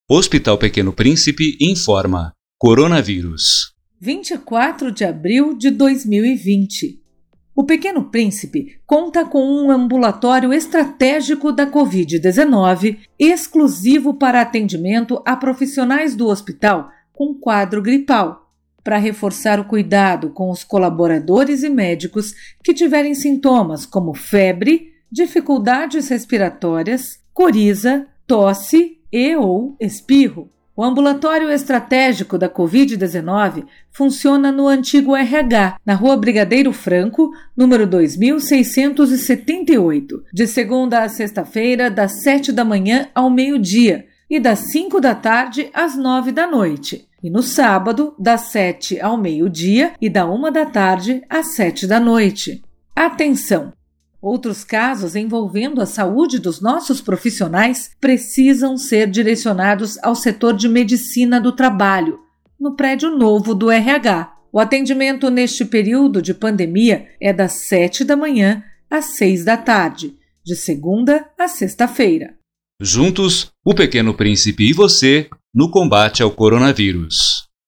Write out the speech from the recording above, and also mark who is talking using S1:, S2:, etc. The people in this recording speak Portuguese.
S1: Hospital Pequeno Príncipe informa: coronavírus.
S2: 24 de abril de 2020. O Pequeno Príncipe conta com um ambulatório estratégico da Covid-19, exclusivo para atendimento a profissionais do hospital com quadro gripal, para reforçar o cuidado com os colaboradores e médicos que tiverem sintomas como febre, dificuldades respiratórias, coriza, tosse ou espirro. O ambulatório estratégico da Covid-19 funciona no antigo RH, na Rua Brigadeiro Franco, número 2678, de segunda a sexta-feira, das 7 da manhã ao meio-dia e das 5 da tarde às 9 da noite. E no sábado, das 7 ao meio-dia e da 1 da tarde às 7 da noite. Atenção! Outros casos envolvendo a saúde dos nossos profissionais precisam ser direcionados ao setor de medicina do trabalho, no prédio novo do RH. O atendimento neste período de pandemia é das 7 da manhã às 6 da tarde, de segunda a sexta-feira.
S1: Juntos, o Pequeno Príncipe e você, no combate ao coronavírus.